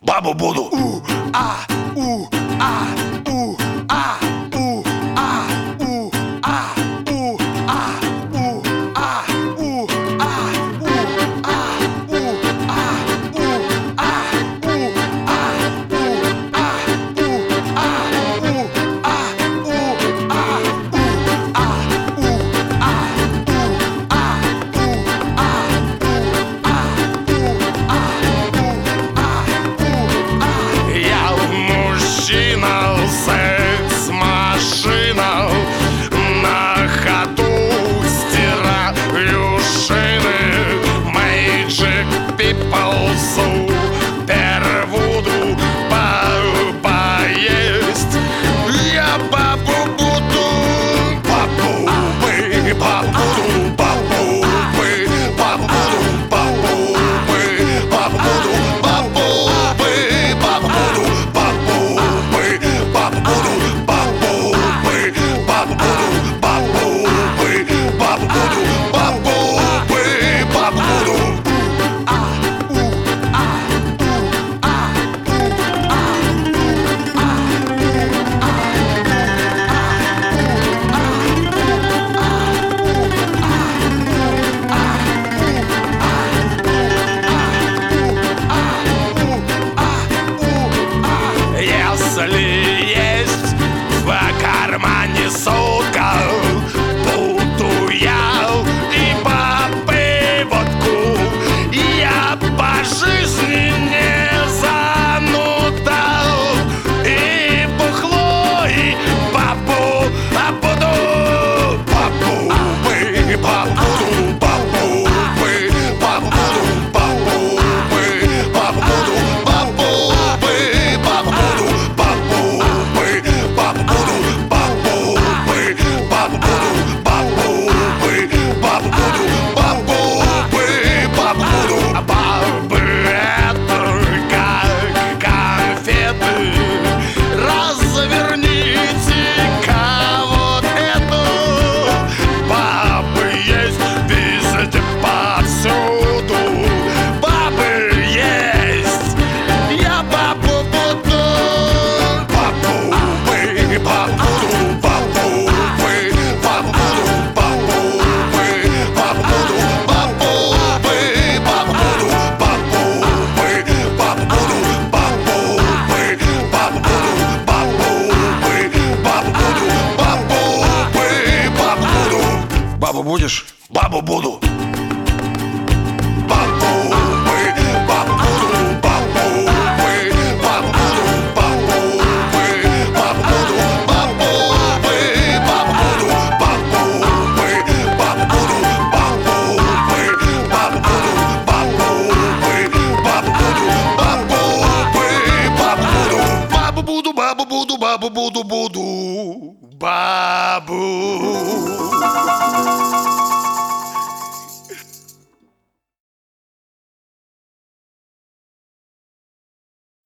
бабу буду. Секс-машина, на ходу стираю шины. Magic people, супер вуду, поесть. Я бабу буду, бабу-бы, бабу-буду, бабу-бы, бабу-буду, бабу-бы, бабу-буду, бабу-бы, бабу-буду, бабу-бы, бабу-буду, бабу-бы, бабу-буду, бабу-бы, бабу-буду, бабу-бы, бабу-буду. Если есть в кармане сотка, буду я и бабы водку. Я по жизни не зануда, и бухло, и бабу буду. Бабу-бы, бабу-буду, бабу-бы, бабу-буду, бабу-бы, бабу-буду, бабу-бы, бабу-буду, бабу-бы, бабу-буду, бабу-бы, бабу-буду, бабу-бы, бабу-буду, бабу-бы, бабу-буду. А бабы это как конфеты. Разверните-ка вот эту. Бабы есть везде, повсюду. Бабы есть, я бабу буду. Бабу-бы, бабу-буду, бабу-бы, бабу-буду, бабу-бы, бабу-буду, бабу-бы, бабу-буду, бабу-бы, бабу-буду, бабу-бы, бабу-буду, бабу-бы, бабу-буду, бабу-бы, бабу-буду. Бабу будешь? Бабу буду. Бабу-бы, бабу-буду, бабу-бы, бабу-буду, бабу-бы, бабу-буду, бабу-бы, бабу-буду, бабу-бы, бабу-буду, бабу-бы, бабу-буду, бабу-бы, бабу-буду, бабу-бы, бабу-буду. Бабу буду, бабу буду, бабу буду, буду. Бабу.